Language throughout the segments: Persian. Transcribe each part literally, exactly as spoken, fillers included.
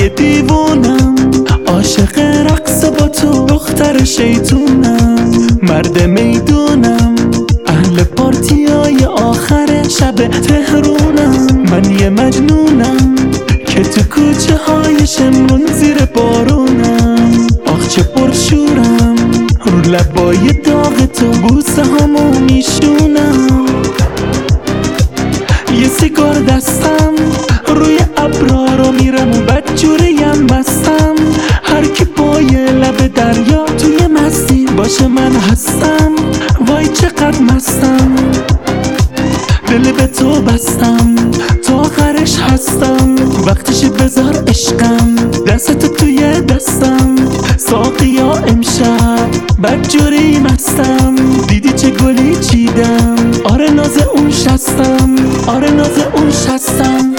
یه دیوونم، عاشق رقص با تو، دختر شیطونم، مرد میدونم، اهل پارتیای آخر شب تهرونم. من یه مجنونم که تو کوچه های شمرون زیر بارونم. آخ چه پرشورم، رو لبای داغ تو بوسه همو میشونم. یه سیگار دستم، روی ابرا رو میرم و بدجوریم مستم. هر کی پای لب دریا توی مستی باشه من هستم. وای چقدر مستم، دل به تو بستم، تا آخرش هستم. وقتش بذار عشقم، دستتو توی دستم. ساقیا امشب بدجوری مستم، دیدی چه گلی چیدم. آره ناز اون شستم، آره ناز اون شستم.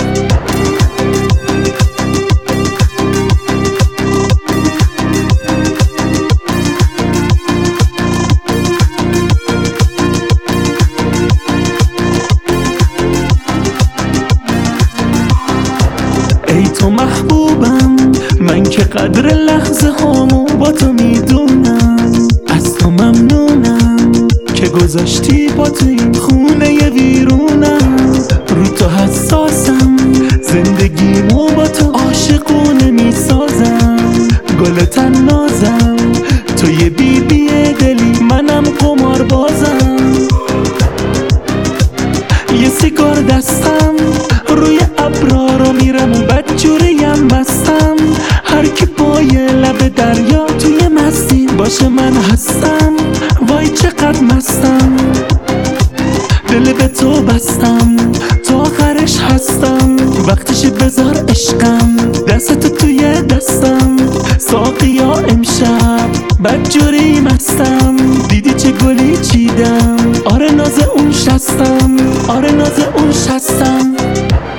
ای تو محبوبم، من که قدر لحظه هامو با تو میدونم. از تو ممنونم که گذاشتی با تو این خونه ی ویرونم. رو تو حساسم، زندگیمو با تو عاشقونه میسازم. گل تنازم، تو یه بی بی دلی، منم قمار بازم. یه سیگار دستم، روی ابرا رو میرم و بدجوریم مستم. هر کی پای لب دریا توی مستی باشه من هستم. وای چقدر مستم، دل به تو بستم، تا آخرش هستم. وقتش بذار عشقم، دستتو توی دستم. ساقیا امشب بدجوری مستم، دیدی چه گلی چیدم. آره ناز اون شستم، آره ناز اون شستم.